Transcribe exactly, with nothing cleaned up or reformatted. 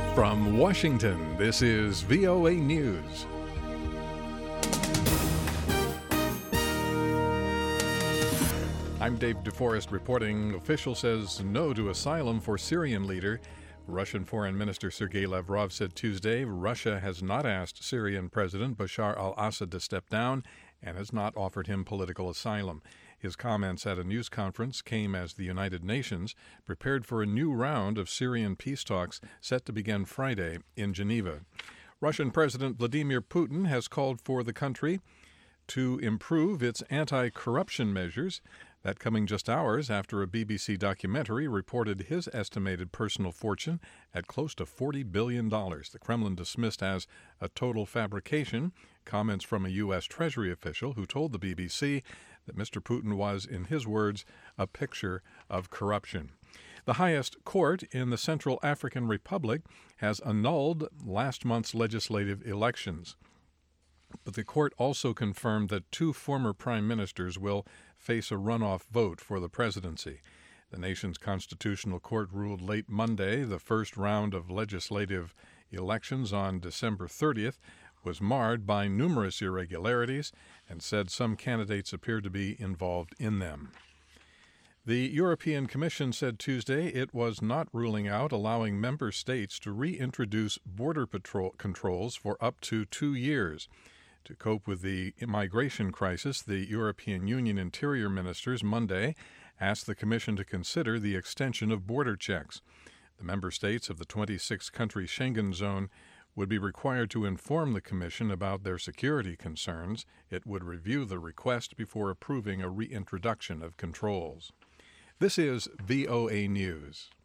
From Washington, this is V O A News. I'm Dave DeForest reporting. Official says no to asylum for Syrian leader. Russian Foreign Minister Sergei Lavrov said Tuesday Russia has not asked Syrian President Bashar al-Assad to step down and has not offered him political asylum. His comments at a news conference came as the United Nations prepared for a new round of Syrian peace talks set to begin Friday in Geneva. Russian President Vladimir Putin has called for the country to improve its anti-corruption measures. That coming just hours after a B B C documentary reported his estimated personal fortune at close to forty billion dollars. The Kremlin dismissed as a total fabrication comments from a U S Treasury official who told the B B C that Mister Putin was, in his words, a picture of corruption. The highest court in the Central African Republic has annulled last month's legislative elections. But the court also confirmed that two former prime ministers will face a runoff vote for the presidency. The nation's constitutional court ruled late Monday the first round of legislative elections on December thirtieth was marred by numerous irregularities and said some candidates appeared to be involved in them. The European Commission said Tuesday it was not ruling out allowing member states to reintroduce border patrol controls for up to two years. To cope with the migration crisis, the European Union interior ministers Monday asked the Commission to consider the extension of border checks. The member states of the twenty-six country Schengen zone would be required to inform the Commission about their security concerns. It would review the request before approving a reintroduction of controls. This is V O A News.